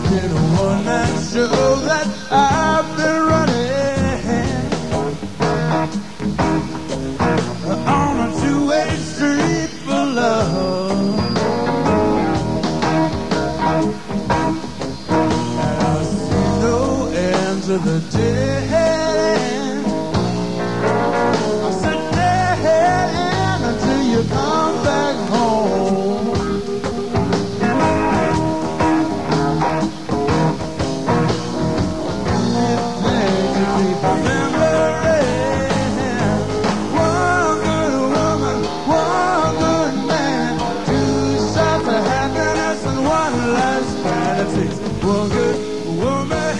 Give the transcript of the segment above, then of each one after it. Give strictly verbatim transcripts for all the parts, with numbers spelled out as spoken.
in a one-man show that I've been running on a two-way street for love. And I see no end to the day. I said dead end until you come back home. One good woman,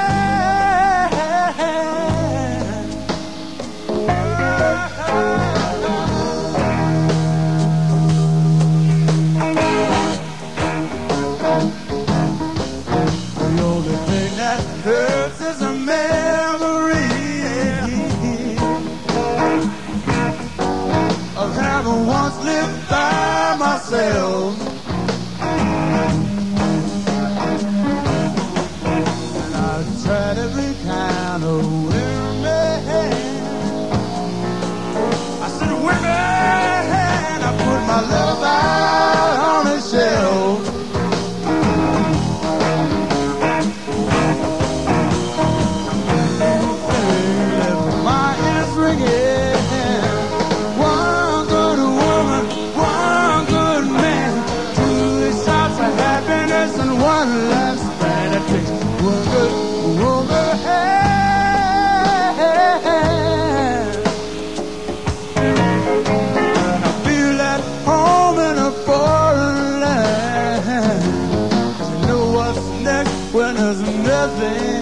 the only thing that hurts is a memory of having once lived by myself. Tried every kind of women. I said women, I put my love out on the shelf. Left my ears ringing. One good woman, one good man, two shots of happiness and one last man. It takes one good woman, and I feel at home in a foreign land. 'Cause you know what's next when there's nothing.